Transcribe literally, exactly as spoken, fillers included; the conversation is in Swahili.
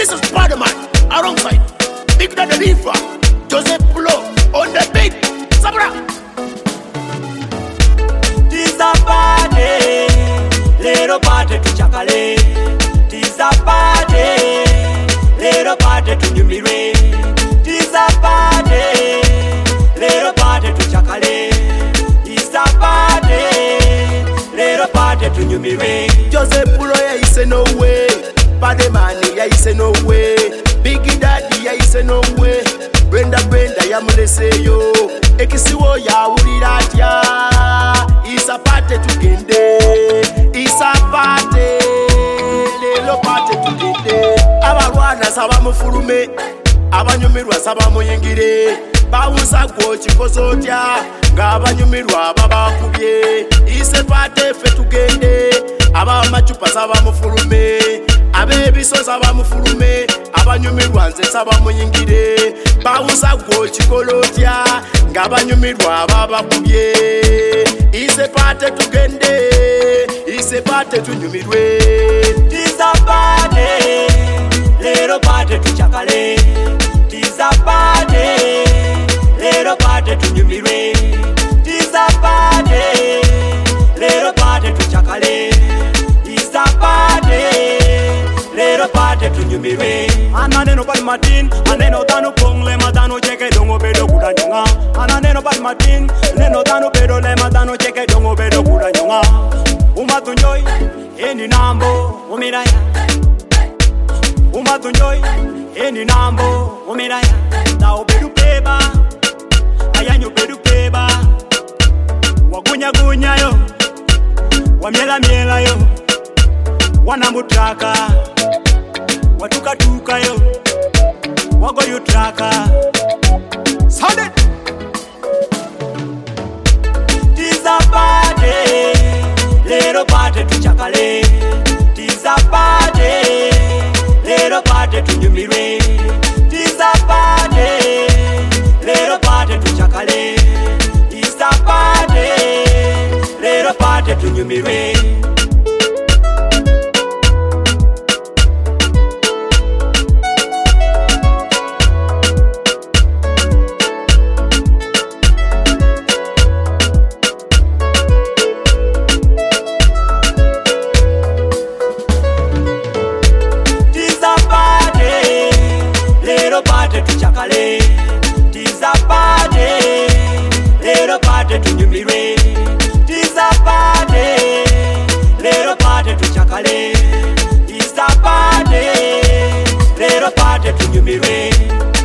This is Spider-Man alongside Big Daddy Riva, Joseph Pulo on the beat. Sabra. This a party, little party to Chakale. This a party, little party to Numire. This a party, little party to Chakale. This a party, little party to Numire. Joseph Pulo, yeah, he say no way. Paddy man, yeah, he say no way. Big Daddy, yeah, he say no way. Brenda, Brenda, ya mule say yo. Ekisiwo ya uriratya. It's a party to gende. It's a party. Lelo party to gende. Abarwana saba mufulume. Abanyumirwa saba muyingire. Bawusa go chikosotya. Nga abanyumirwa baba kubye. It's a party fe to gende. Aba machupa saba mufulume. Abebi so saba mufulume. Abanyumirwa nze saba muyingire. Bawusa go chikolotya. Nga abanyumirwa baba kubye. It's a party to gende. It's a party to nyumirwe. This a party, little party to Chakale. This a party, little party to Numire. This a party, little party to Chakale. This a party, little party to Numire. Ananeno pal Martin, aneno tanu pongle matano cheke dongo bedo kuda nyonga. Ananeno pal Martin, neno tanu bedo le matano cheke dongo bedo kuda nyonga. Umatunjoy, eni nambo, umiraya. Umatunjoy, eni nambo, umiraya. Tao bedu peba, ayanyo bedu peba. Wagunya gunya yo, wamiela miela yo. Wanamutraka, watuka tuka yo. Wago yutraka. Sound it! This a party, little party to Chakale. This a party, little party to Numire. This a party, little party to Chakale. This a party, little party to Numire. Chakale, this a party, little party to Numire. This a party, little party to Chakale. This a party, little party to Numire.